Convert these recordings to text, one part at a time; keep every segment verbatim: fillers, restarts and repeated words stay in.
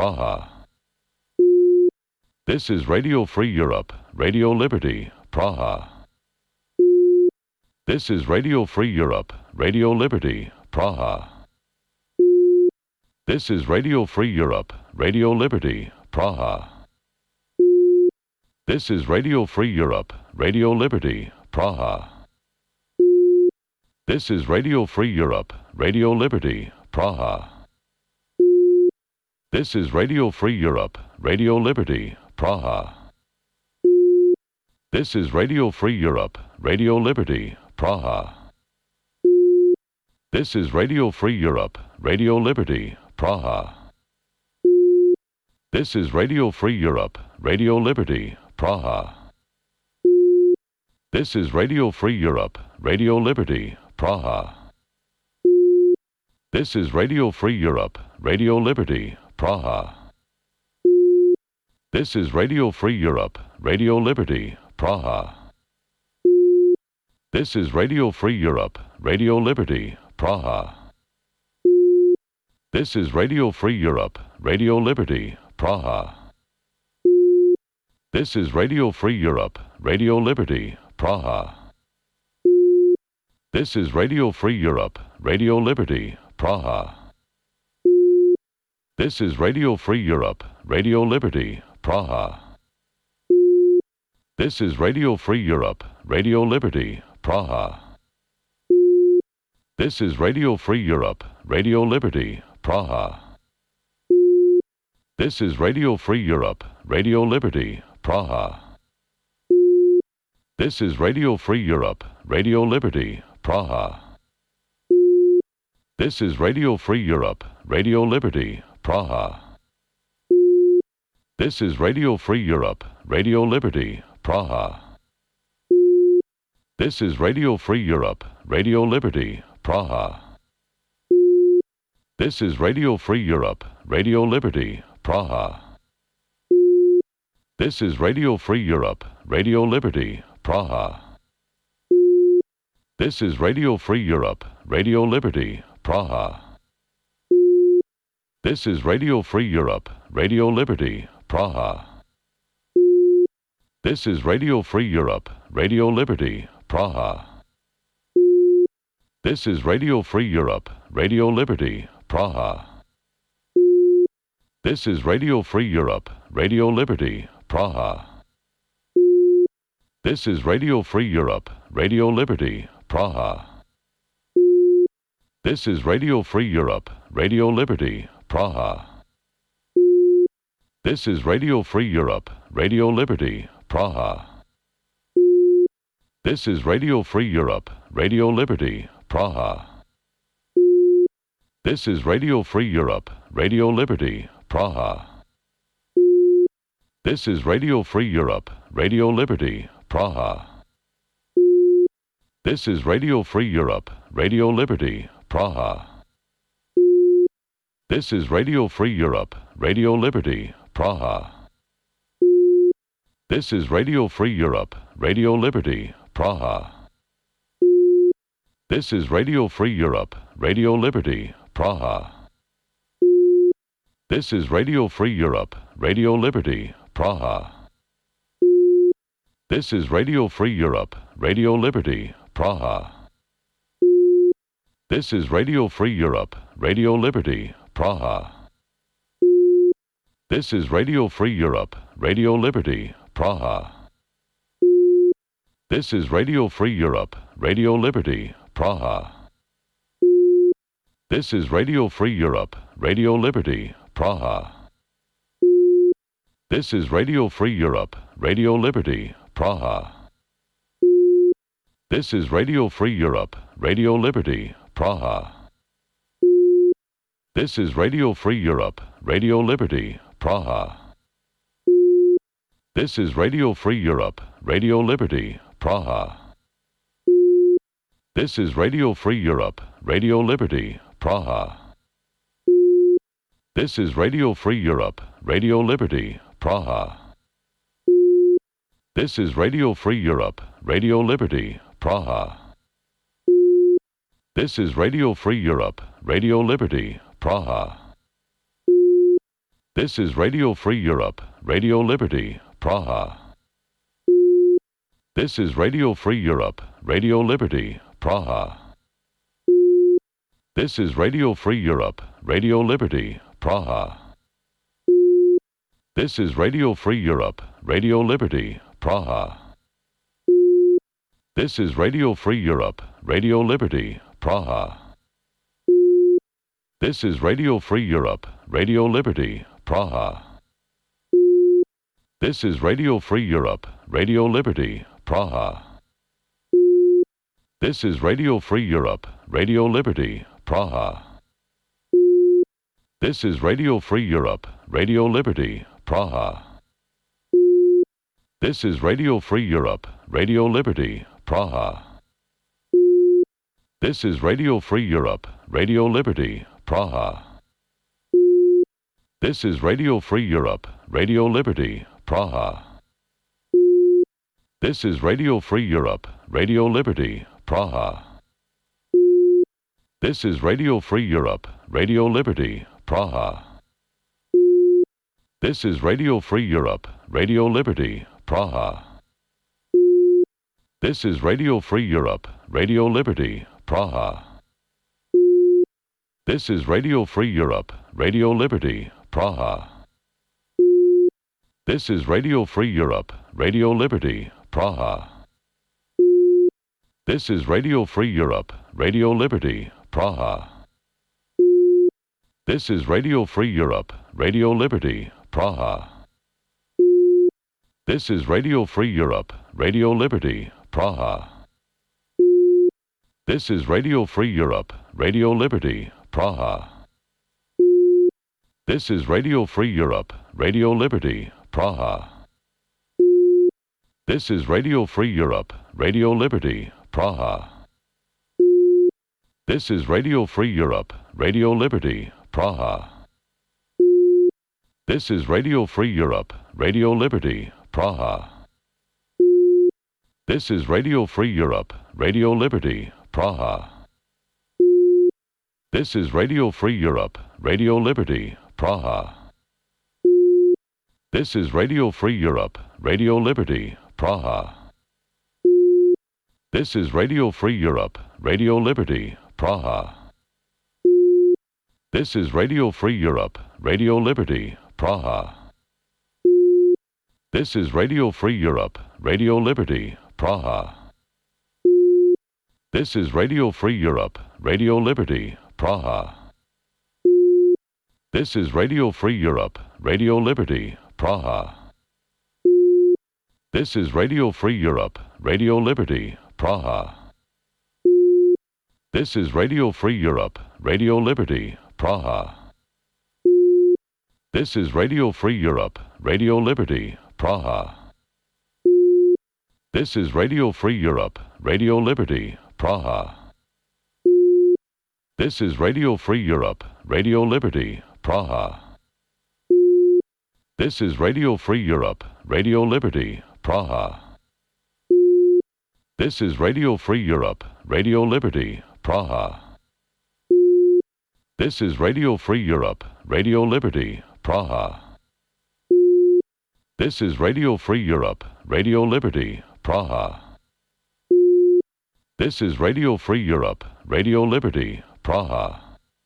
Praha. This is Radio Free Europe, Radio Liberty, Praha. This is Radio Free Europe, Radio Liberty, Praha. This is Radio Free Europe, Radio Liberty, Praha. This is Radio Free Europe, Radio Liberty, Praha. This is Radio Free Europe, Radio Liberty, Praha. This is Radio Free Europe, Radio Liberty, Praha. This is Radio Free Europe, Radio Liberty, Praha. This is Radio Free Europe, Radio Liberty, Praha. This is Radio Free Europe, Radio Liberty, Praha. This is Radio Free Europe, Radio Liberty, Praha. This is Radio Free Europe, Radio Liberty, Praha. This is Radio Free Europe, Radio Liberty, Praha. This is Radio Free Europe, Radio Liberty, Praha. This is Radio Free Europe, Radio Liberty, Praha. This is Radio Free Europe, Radio Liberty, Praha. This is Radio Free Europe, Radio Liberty, Praha. This is Radio Free Europe, Radio Liberty, Praha. This is Radio Free Europe, Radio Liberty, Praha. This is Radio Free Europe, Radio Liberty, Praha. This is Radio Free Europe, Radio Liberty, Praha. This is Radio Free Europe, Radio Liberty, Praha. This is Radio Free Europe, Radio Liberty, Praha. This is Radio Free Europe, Radio Liberty, Praha. This is Radio Free Europe, Radio Liberty, Praha. This is Radio Free Europe, Radio Liberty, Praha. This is Radio Free Europe, Radio Liberty, Praha. This is Radio Free Europe, Radio Liberty, Praha. This is Radio Free Europe, Radio Liberty, Praha. This is Radio Free Europe, Radio Liberty, Praha. This is Radio Free Europe, Radio Liberty, Praha. This is Radio Free Europe, Radio Liberty, Praha. This is Radio Free Europe, Radio Liberty, Praha. This is Radio Free Europe, Radio Liberty, Praha. This is Radio Free Europe, Radio Liberty, Praha. This is Radio Free Europe, Radio Liberty, Praha. This is Radio Free Europe, Radio Liberty, Praha. This is Radio Free Europe, Radio Liberty, Praha. This is Radio Free Europe, Radio Liberty, Praha. This is Radio Free Europe, Radio Liberty, Praha. This is Radio Free Europe, Radio Liberty, Praha. This is Radio Free Europe, Radio Liberty, Praha. This is Radio Free Europe, Radio Liberty, Praha. This is Radio Free Europe, Radio Liberty, Praha. This is Radio Free Europe, Radio Liberty, Praha. This is Radio Free Europe, Radio Liberty, Praha. This is Radio Free Europe, Radio Liberty, Praha. This is Radio Free Europe, Radio Liberty, Praha. This is Radio Free Europe, Radio Liberty, Praha. This is Radio Free Europe, Radio Liberty, Praha. This is Radio Free Europe, Radio Liberty, Praha. This is Radio Free Europe, Radio Liberty, Praha. This is Radio Free Europe, Radio Liberty, Praha. This is Radio Free Europe, Radio Liberty, Praha. This is Radio Free Europe, Radio Liberty, Praha. This is Radio Free Europe, Radio Liberty, Praha. This is Radio Free Europe, Radio Liberty, Praha. This is Radio Free Europe, Radio Liberty, Praha. This is Radio Free Europe, Radio Liberty, Praha. This is Radio Free Europe, Radio Liberty, Praha. This is Radio Free Europe, Radio Liberty, Praha. This is Radio Free Europe, Radio Liberty, Praha. This is Radio Free Europe, Radio Liberty, Praha. This is Radio Free Europe, Radio Liberty, Praha. This is Radio Free Europe, Radio Liberty, Praha. This is Radio Free Europe, Radio Liberty, Praha. This is Radio Free Europe, Radio Liberty, Praha. This is Radio Free Europe, Radio Liberty, Praha. This is Radio Free Europe, Radio Liberty, Praha. This is Radio Free Europe, Radio Liberty, Praha. This is Radio Free Europe, Radio Liberty, Praha. This is Radio Free Europe, Radio Liberty, Praha. This is Radio Free Europe, Radio Liberty, Praha. This is Radio Free Europe, Radio Liberty, Praha. This is Radio Free Europe, Radio Liberty, Praha. This is Radio Free Europe, Radio Liberty, Praha. This is Radio Free Europe, Radio Liberty, Praha. This is Radio Free Europe, Radio Liberty, Praha. This is Radio Free Europe, Radio Liberty, Praha. This is Radio Free Europe, Radio Liberty, Praha. This is Radio Free Europe, Radio Liberty, Praha. This is Radio Free Europe, Radio Liberty, Praha. This is Radio Free Europe, Radio Liberty, Praha. This is Radio Free Europe, Radio Liberty, Praha. This is Radio Free Europe, Radio Liberty, Praha. This is Radio Free Europe, Radio Liberty, Praha. This is Radio Free Europe, Radio Liberty, Praha. This is Radio Free Europe, Radio Liberty, Praha. This is Radio Free Europe, Radio Liberty, Praha. This is Radio Free Europe, Radio Liberty, Praha. This is Radio Free Europe, Radio Liberty, Praha. This is Radio Free Europe, Radio Liberty, Praha. This is Radio Free Europe, Radio Liberty, Praha. This is Radio Free Europe, Radio Liberty, Praha. This is Radio Free Europe, Radio Liberty, Praha. This is Radio Free Europe, Radio Liberty, Praha. This is Radio Free Europe, Radio Liberty, Praha. This is Radio Free Europe, Radio Liberty, Praha. This is Radio Free Europe, Radio Liberty, Praha. This is Radio Free Europe, Radio Liberty, Praha.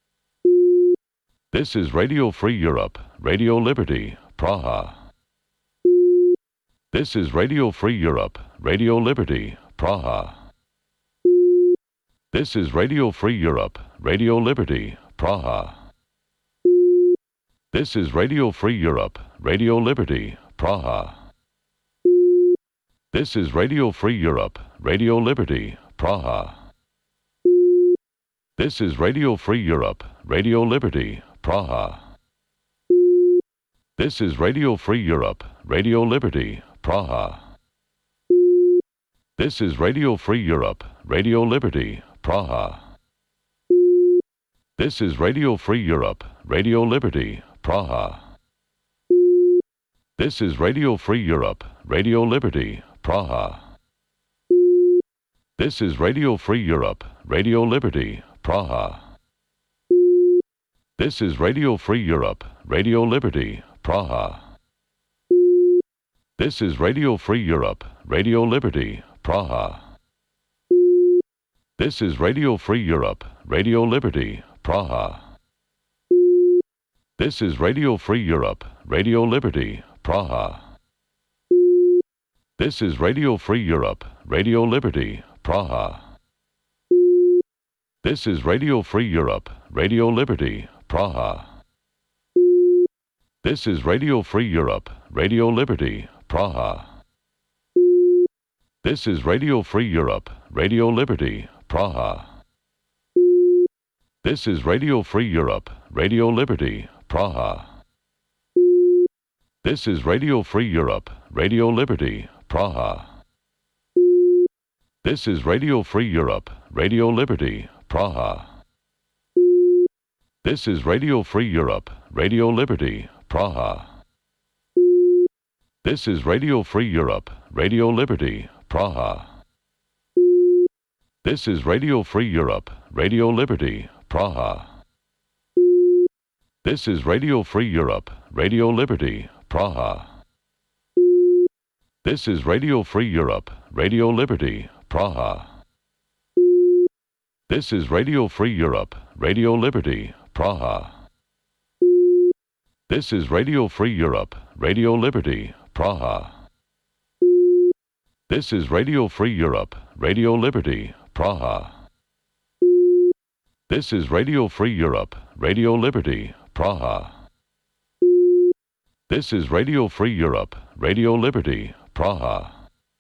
This is Radio Free Europe, Radio Liberty, Praha. This is Radio Free Europe, Radio Liberty, Praha. This is Radio Free Europe, Radio Liberty, Praha. This is Radio Free Europe, Radio Liberty, Praha. This is Radio Free Europe, Radio Liberty, Praha. This is Radio Free Europe, Radio Liberty, Praha. This is Radio Free Europe, Radio Liberty, Praha. This is Radio Free Europe, Radio Liberty, Praha. This is Radio Free Europe, Radio Liberty, Praha. This is Radio Free Europe, Radio Liberty, Praha. This is Radio Free Europe, Radio Liberty, Praha. This is Radio Free Europe, Radio Liberty, Praha. This is Radio Free Europe, Radio Liberty, Praha. This is Radio Free Europe, Radio Liberty, Praha. This is Radio Free Europe, Radio Liberty, Praha. This is Radio Free Europe, Radio Liberty, Praha. This is Radio Free Europe, Radio Liberty, Praha. This is Radio Free Europe, Radio Liberty, Praha. This is Radio Free Europe, Radio Liberty, Praha. This is Radio Free Europe, Radio Liberty, Praha. This is Radio Free Europe, Radio Liberty, Praha. This is Radio Free Europe, Radio Liberty, Praha. This is Radio Free Europe, Radio Liberty, Praha. This is Radio Free Europe, Radio Liberty, Praha. This is Radio Free Europe, Radio Liberty, Praha. This is Radio Free Europe, Radio Liberty, Praha. This is Radio Free Europe, Radio Liberty, Praha. This is Radio Free Europe, Radio Liberty, Praha. This is Radio Free Europe, Radio Liberty, Praha. This is Radio Free Europe, Radio Liberty, Praha. This is Radio Free Europe, Radio Liberty, Praha. This is Radio Free Europe, Radio Liberty, Praha.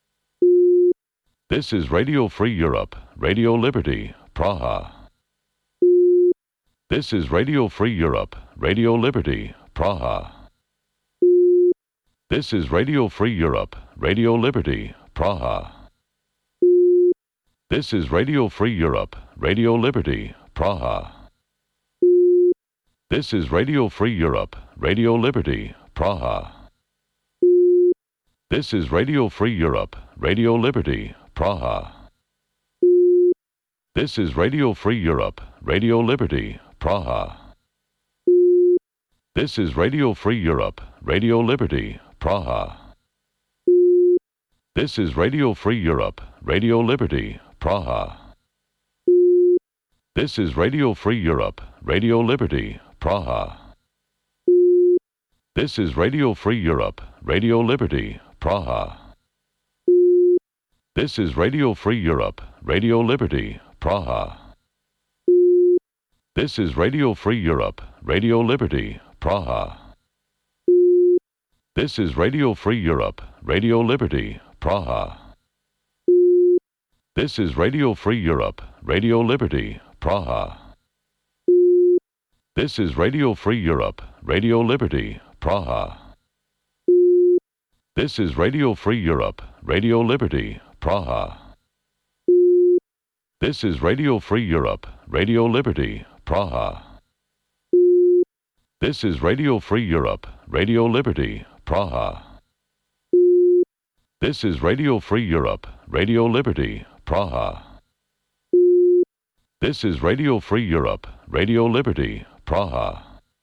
This is Radio Free Europe, Radio Liberty, Praha. This is Radio Free Europe, Radio Liberty, Praha. This is Radio Free Europe, Radio Liberty, Praha. This is Radio Free Europe, Radio Liberty, Praha. This is Radio Free Europe, Radio Liberty, Praha. This is Radio Free Europe, Radio Liberty, Praha. This is Radio Free Europe, Radio Liberty, Praha. This is Radio Free Europe, Radio Liberty, Praha. This is Radio Free Europe, Radio Liberty, Praha. This is Radio Free Europe, Radio Liberty, Praha. This is Radio Free Europe, Radio Liberty, Praha. This is Radio Free Europe, Radio Liberty, Praha. This is Radio Free Europe, Radio Liberty, Praha. This is Radio Free Europe, Radio Liberty, Praha. This is Radio Free Europe, Radio Liberty, Praha. This is Radio Free Europe, Radio Liberty, Praha. This is Radio Free Europe, Radio Liberty, Praha. This is Radio Free Europe, Radio Liberty, Praha. This is Radio Free Europe, Radio Liberty, Praha. This is Radio Free Europe, Radio Liberty, Praha. This is Radio Free Europe, Radio Liberty, Praha.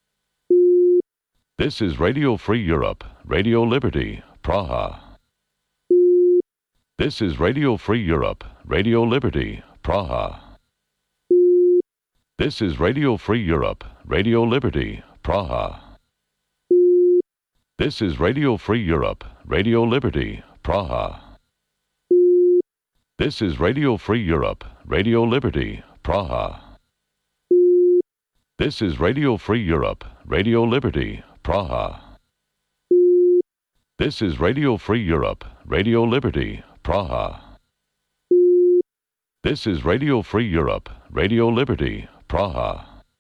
This is Radio Free Europe, Radio Liberty, Praha. This is Radio Free Europe, Radio Liberty, Praha. This is Radio Free Europe, Radio Liberty, Praha. This is Radio Free Europe, Radio Liberty, Praha. This is Radio Free Europe, Radio Liberty, Praha. This is Radio Free Europe, Radio Liberty, Praha. This is Radio Free Europe, Radio Liberty, Praha. This is Radio Free Europe, Radio Liberty, Praha.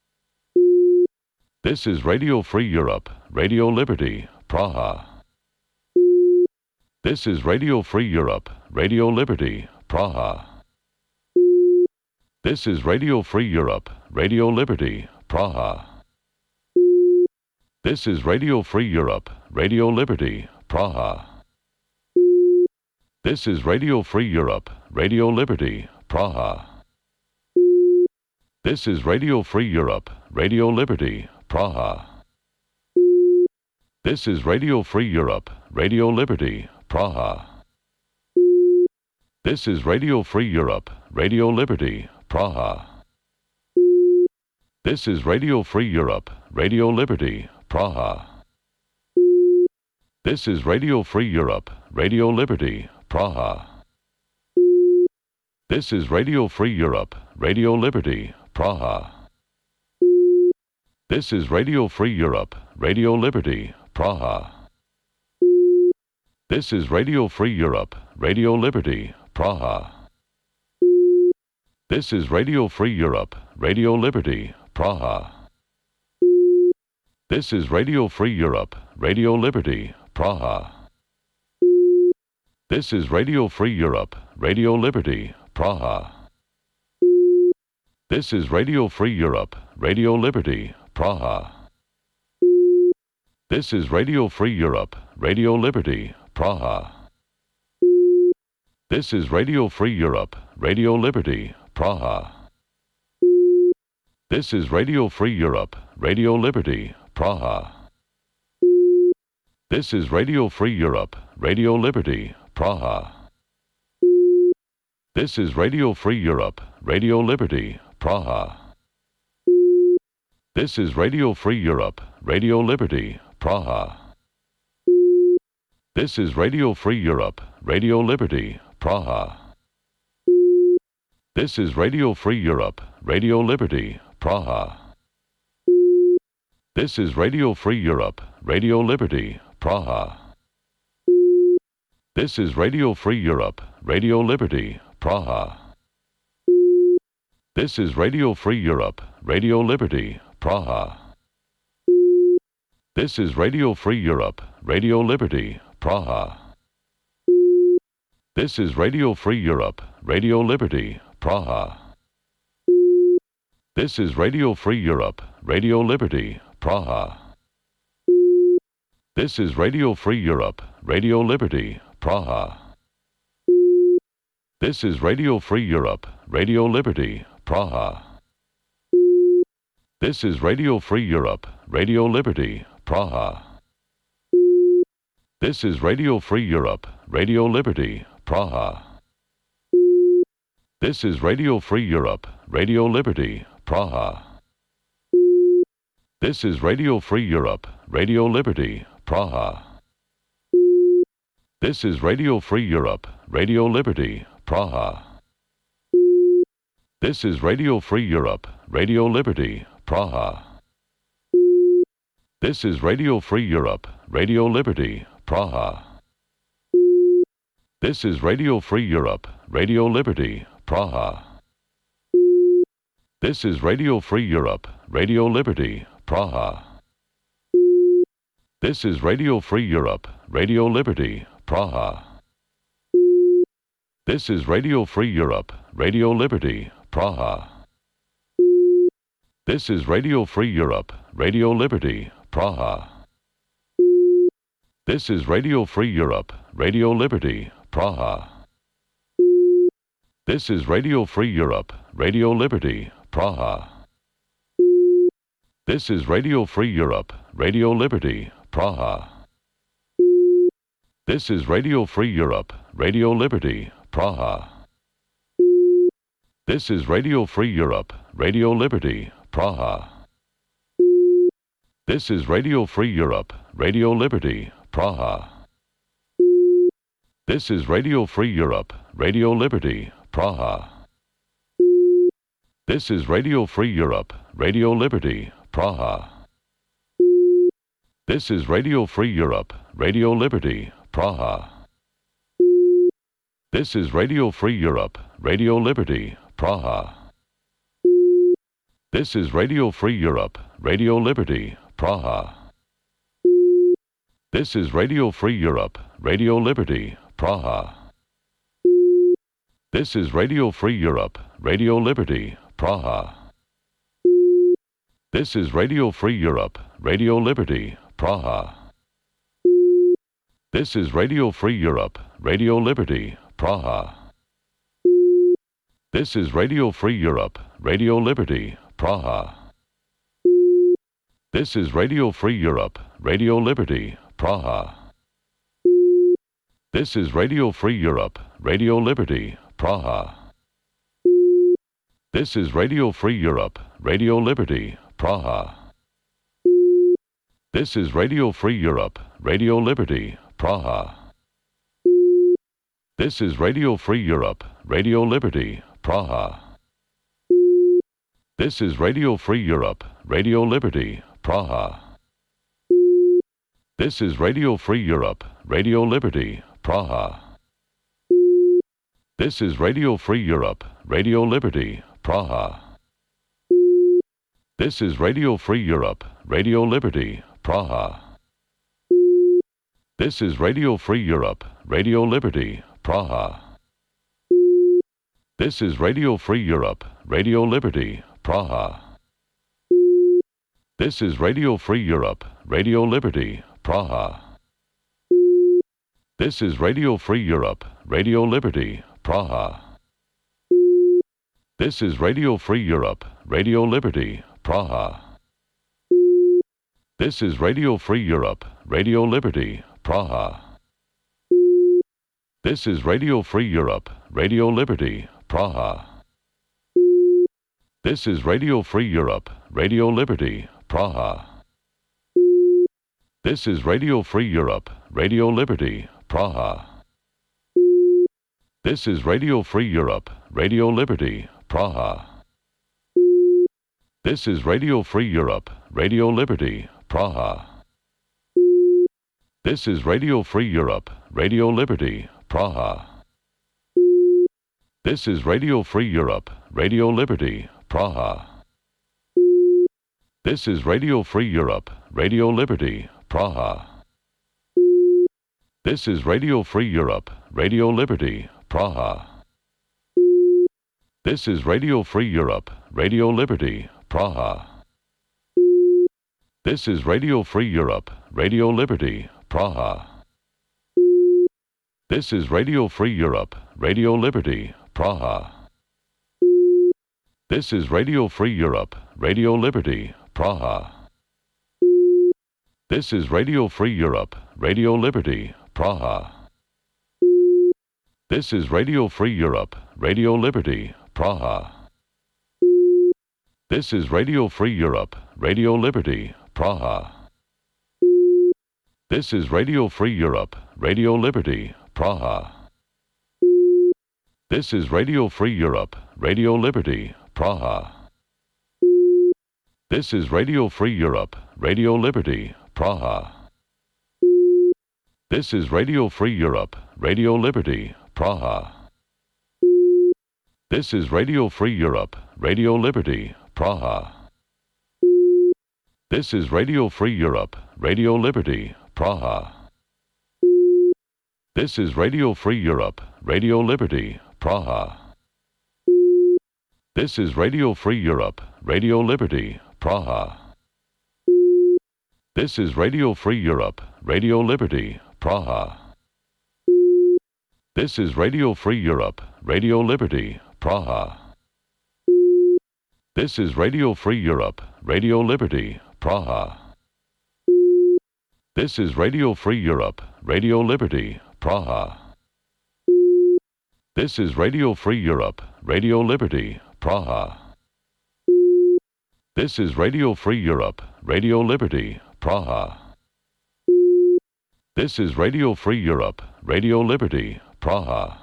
This is Radio Free Europe, Radio Liberty, Praha. This is Radio Free Europe, Radio Liberty, Praha. This is Radio Free Europe, Radio Liberty, Praha. This is Radio Free Europe, Radio Liberty, Praha. This is Radio Free Europe, Radio Liberty, Praha. This is Radio Free Europe, Radio Liberty, Praha. This is Radio Free Europe, Radio Liberty, Praha. This is Radio Free Europe, Radio Liberty, Praha. This is Radio Free Europe, Radio Liberty, Praha. This is Radio Free Europe, Radio Liberty, Praha. This is Radio Free Europe, Radio Liberty, Praha. This is Radio Free Europe, Radio Liberty, Praha. This is Radio Free Europe, Radio Liberty, Praha. This is Radio Free Europe, Radio Liberty, Praha. This is Radio Free Europe, Radio Liberty, Praha. This is Radio Free Europe, Radio Liberty, Praha. This is Radio Free Europe, Radio Liberty, Praha. This is Radio Free Europe, Radio Liberty, Praha. This is Radio Free Europe, Radio Liberty, Praha. This is Radio Free Europe, Radio Liberty, Praha. This is Radio Free Europe, Radio Liberty, Praha. This is Radio Free Europe, Radio Liberty, Praha. This is Radio Free Europe, Radio Liberty, Praha. This is Radio Free Europe, Radio Liberty, Praha. This is Radio Free Europe, Radio Liberty, Praha. This is Radio Free Europe, Radio Liberty, Praha. This is Radio Free Europe, Radio Liberty, Praha. This is Radio Free Europe, Radio Liberty, Praha. This is Radio Free Europe, Radio Liberty, Praha. This is Radio Free Europe, Radio Liberty, Praha. This is Radio Free Europe, Radio Liberty, Praha. This is Radio Free Europe, Radio Liberty, Praha. This is Radio Free Europe, Radio Liberty, Praha. This is Radio Free Europe, Radio Liberty, Praha. This is Radio Free Europe, Radio Liberty, Praha. This is Radio Free Europe, Radio Liberty, Praha. This is Radio Free Europe, Radio Liberty, Praha. This is Radio Free Europe, Radio Liberty, Praha. This is Radio Free Europe, Radio Liberty, Praha. This is Radio Free Europe, Radio Liberty, Praha. This is Radio Free Europe, Radio Liberty, Praha. This is Radio Free Europe, Radio Liberty, Praha. This is Radio Free Europe, Radio Liberty, Praha. This is Radio Free Europe, Radio Liberty, Praha. This is Radio Free Europe, Radio Liberty, Praha. This is Radio Free Europe, Radio Liberty, Praha. This is Radio Free Europe, Radio Liberty, Praha. This is Radio Free Europe, Radio Liberty, Praha. This is Radio Free Europe, Radio Liberty, Praha. This is Radio Free Europe, Radio Liberty, Praha. This is Radio Free Europe, Radio Liberty, Praha. This is Radio Free Europe, Radio Liberty, Praha. This is Radio Free Europe, Radio Liberty, Praha. This is Radio Free Europe, Radio Liberty, Praha. This is Radio Free Europe, Radio Liberty, Praha. This is Radio Free Europe, Radio Liberty, Praha. This is Radio Free Europe, Radio Liberty, Praha. This is Radio Free Europe, Radio Liberty, Praha. This is Radio Free Europe, Radio Liberty, Praha. This is Radio Free Europe, Radio Liberty, Praha. This is Radio Free Europe, Radio Liberty, Praha. This is Radio Free Europe, Radio Liberty, Praha. This is Radio Free Europe, Radio Liberty, Praha. This is Radio Free Europe, Radio Liberty, Praha. This is Radio Free Europe, Radio Liberty, Praha. This is Radio Free Europe, Radio Liberty, Praha. This is Radio Free Europe, Radio Liberty, Praha. This is Radio Free Europe, Radio Liberty, Praha. This is Radio Free Europe, Radio Liberty, Praha. This is Radio Free Europe, Radio Liberty, Praha. This is Radio Free Europe, Radio Liberty, Praha. This is Radio Free Europe, Radio Liberty, Praha. This is Radio Free Europe, Radio Liberty, Praha. This is Radio Free Europe, Radio Liberty, Praha. This is Radio Free Europe, Radio Liberty, Praha. This is Radio Free Europe, Radio Liberty, Praha. This is Radio Free Europe, Radio Liberty, Praha. This is Radio Free Europe, Radio Liberty, Praha. This is Radio Free Europe, Radio Liberty, Praha. This is Radio Free Europe, Radio Liberty, Praha. This is Radio Free Europe, Radio Liberty, Praha. This is Radio Free Europe, Radio Liberty, Praha. This is Radio Free Europe, Radio Liberty, Praha. This is Radio Free Europe, Radio Liberty, Praha. This is Radio Free Europe, Radio Liberty, Praha. This is Radio Free Europe, Radio Liberty, Praha. This is Radio Free Europe, Radio Liberty, Praha. This is Radio Free Europe, Radio Liberty, Praha. This is Radio Free Europe, Radio Liberty, Praha. This is Radio Free Europe, Radio Liberty, Praha. This is Radio Free Europe, Radio Liberty, Praha. This is Radio Free Europe, Radio Liberty, Praha. This is Radio Free Europe, Radio Liberty, Praha. This is Radio Free Europe, Radio Liberty, Praha. This is Radio Free Europe, Radio Liberty, Praha. This is Radio Free Europe, Radio Liberty, Praha. This is Radio Free Europe, Radio Liberty, Praha. This is Radio Free Europe, Radio Liberty, Praha. This is Radio Free Europe, Radio Liberty, Praha. This is Radio Free Europe, Radio Liberty, Praha. This is Radio Free Europe, Radio Liberty, Praha. This is Radio Free Europe, Radio Liberty, Praha. This is Radio Free Europe, Radio Liberty, Praha. This is Radio Free Europe, Radio Liberty, Praha. This is Radio Free Europe, Radio Liberty, Praha. This is Radio Free Europe, Radio Liberty, Praha. This is Radio Free Europe, Radio Liberty, Praha.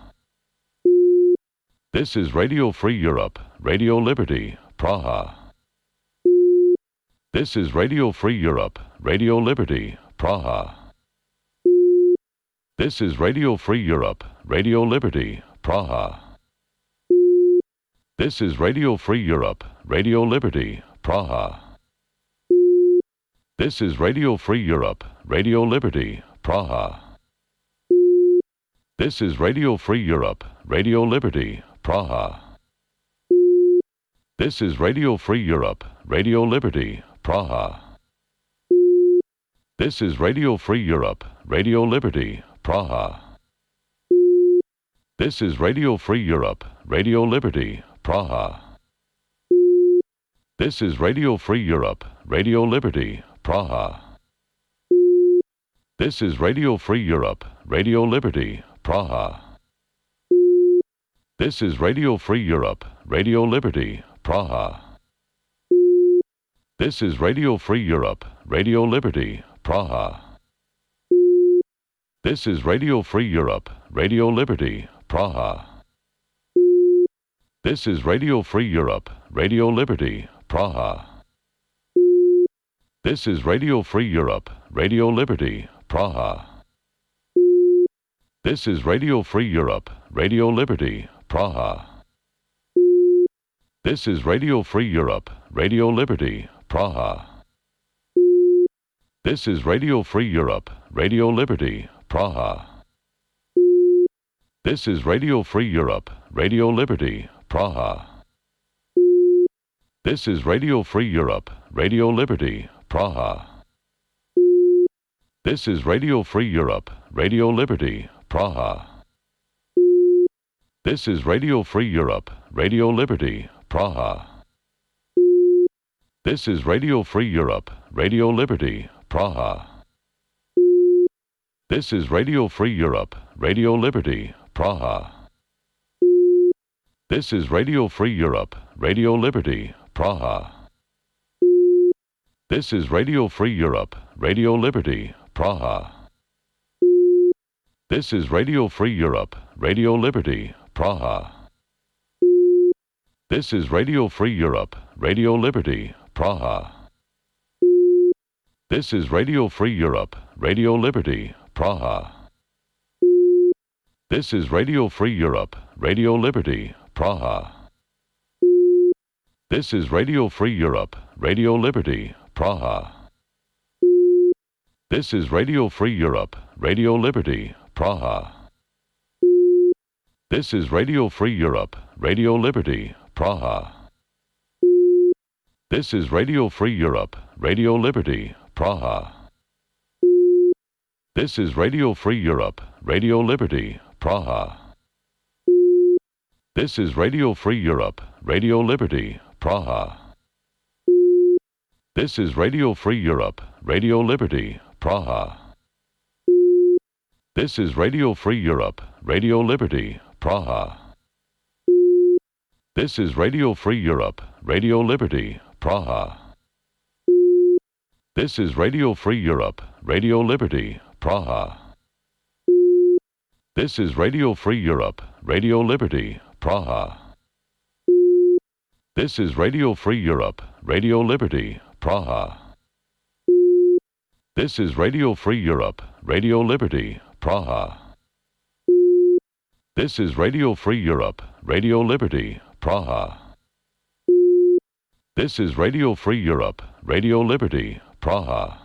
This is Radio Free Europe, Radio Liberty, Praha. This is Radio Free Europe, Radio Liberty, Praha. This is Radio Free Europe, Radio Liberty, Praha. This is Radio Free Europe, Radio Liberty, Praha. This is Radio Free Europe, Radio Liberty, Praha. This is Radio Free Europe, Radio Liberty, Praha. This is Radio Free Europe, Radio Liberty, Praha. This is Radio Free Europe, Radio Liberty, Praha. This is Radio Free Europe, Radio Liberty, Praha. This is Radio Free Europe, Radio Liberty, Praha. This is Radio Free Europe, Radio Liberty, Praha. This is Radio Free Europe, Radio Liberty, Praha. This is Radio Free Europe, Radio Liberty, Praha. This is Radio Free Europe, Radio Liberty, Praha. This is Radio Free Europe, Radio Liberty, Praha. This is Radio Free Europe, Radio Liberty, Praha. This is Radio Free Europe, Radio Liberty, Praha. This is Radio Free Europe, Radio Liberty, Praha. This is Radio Free Europe, Radio Liberty, Praha. This is Radio Free Europe, Radio Liberty, Praha. This is Radio Free Europe, Radio Liberty, Praha. This is Radio Free Europe, Radio Liberty, Praha. This is Radio Free Europe, Radio Liberty, Praha. This is Radio Free Europe, Radio Liberty, Praha. This is Radio Free Europe, Radio Liberty, Praha. This is Radio Free Europe, Radio Liberty, Praha. This is Radio Free Europe, Radio Liberty, Praha. This is Radio Free Europe, Radio Liberty, Praha. This is Radio Free Europe, Radio Liberty, Praha. This is Radio Free Europe, Radio Liberty, Praha. This is Radio Free Europe, Radio Liberty, Praha. This is Radio Free Europe, Radio Liberty, Praha. This is Radio Free Europe, Radio Liberty, Praha. This is Radio Free Europe, Radio Liberty, Praha. This is Radio Free Europe, Radio Liberty, Praha. This is Radio Free Europe, Radio Liberty, Praha. This is Radio Free Europe, Radio Liberty, Praha. This is Radio Free Europe, Radio Liberty, Praha. This is Radio Free Europe, Radio Liberty, Praha. This is Radio Free Europe, Radio Liberty, Praha. This is Radio Free Europe, Radio Liberty, Praha. This is Radio Free Europe, Radio Liberty, Praha. This is Radio Free Europe, Radio Liberty, Praha. This is Radio Free Europe, Radio Liberty, Praha. This is Radio Free Europe, Radio Liberty, Praha. This is Radio Free Europe, Radio Liberty, Praha.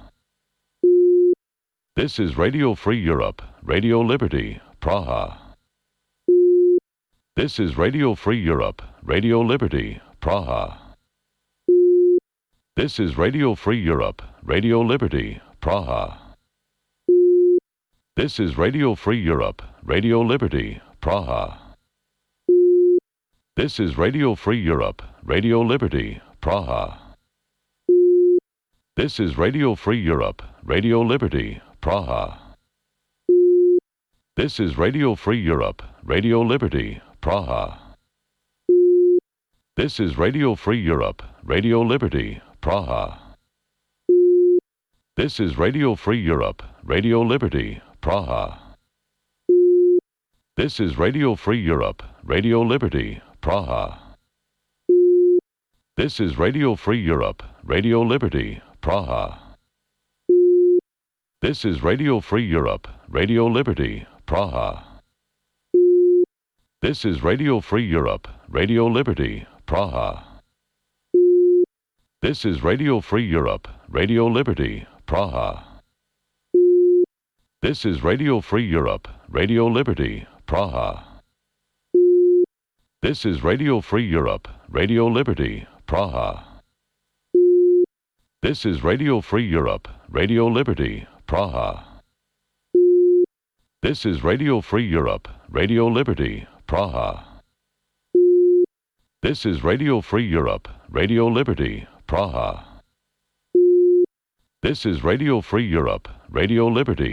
This is Radio Free Europe, Radio Liberty, Praha. This is Radio Free Europe, Radio Liberty, Praha. This is Radio Free Europe, Radio Liberty, Praha. This is Radio Free Europe, Radio Liberty, Praha. This is Radio Free Europe, Radio Liberty, Praha. This is Radio Free Europe, Radio Liberty, Praha. This is Radio Free Europe, Radio Liberty, Praha. This is Radio Free Europe, Radio Liberty, Praha. This is Radio Free Europe, Radio Liberty, Praha. This is Radio Free Europe, Radio Liberty, Praha. This is Radio Free Europe, Radio Liberty, Praha. This is Radio Free Europe, Radio Liberty, Praha. This is Radio Free Europe, Radio Liberty, Praha. This is Radio Free Europe, Radio Liberty, Praha. This is Radio Free Europe, Radio Liberty, Praha. This is Radio Free Europe, Radio Liberty, Praha. This is Radio Free Europe, Radio Liberty, Praha. This is Radio Free Europe, Radio Liberty, Praha. This is Radio Free Europe, Radio Liberty, Praha. This is Radio Free Europe, Radio Liberty.